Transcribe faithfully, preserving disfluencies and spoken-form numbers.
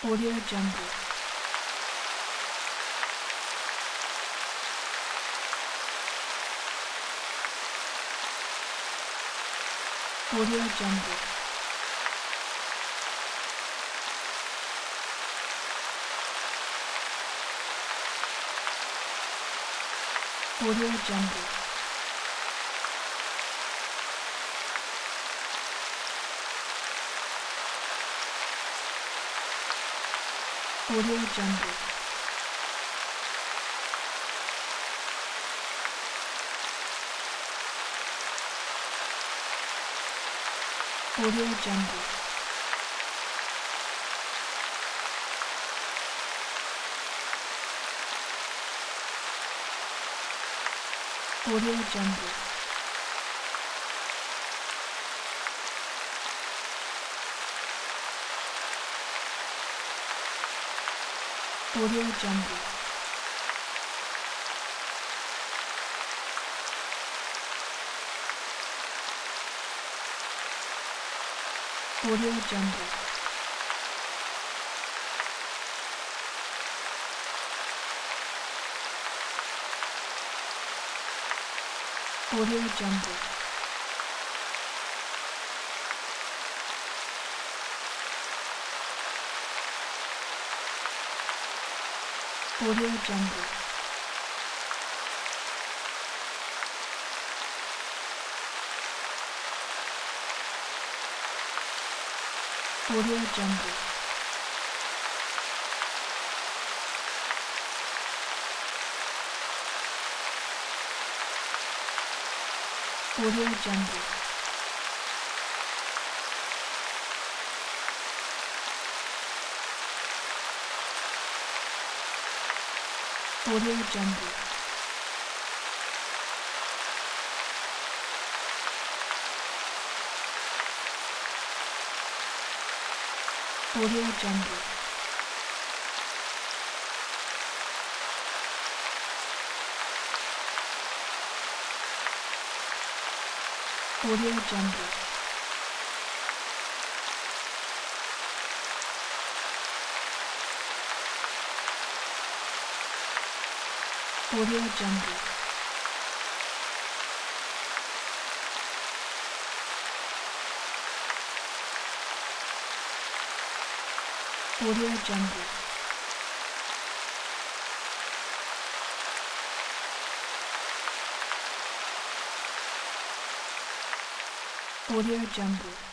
Audio Jungle. Audio Jungle. Audio Jungle. Audio Jungle. Audio Jungle. Audio Jungle. Audio Jungle. Audio Jungle. Audio Jungle. Audio Jungle. Audio Jungle. Audio Jungle. Audio Jungle. Audio Jungle. Audio Jungle. Audio Jungle. Audio Jungle. Audio Jungle.